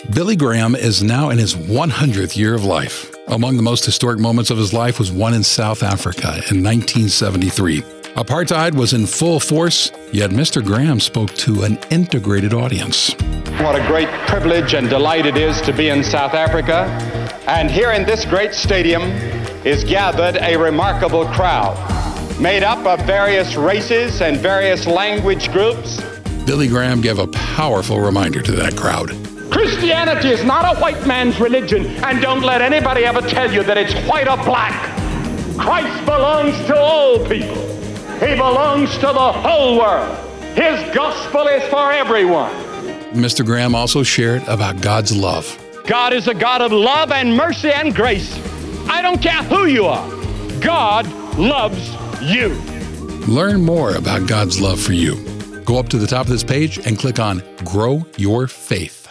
Billy Graham is now in his 100th year of life. Among the most historic moments of his life was one in South Africa in 1973. Apartheid was in full force, yet Mr. Graham spoke to an integrated audience. What a great privilege and delight it is to be in South Africa. And here in this great stadium is gathered a remarkable crowd, made up of various races and various language groups. Billy Graham gave a powerful reminder to that crowd. Christianity is not a white man's religion, and don't let anybody ever tell you that it's white or black. Christ belongs to all people. He belongs to the whole world. His gospel is for everyone. Mr. Graham also shared about God's love. God is a God of love and mercy and grace. I don't care who you are. God loves you. Learn more about God's love for you. Go up to the top of this page and click on Grow Your Faith.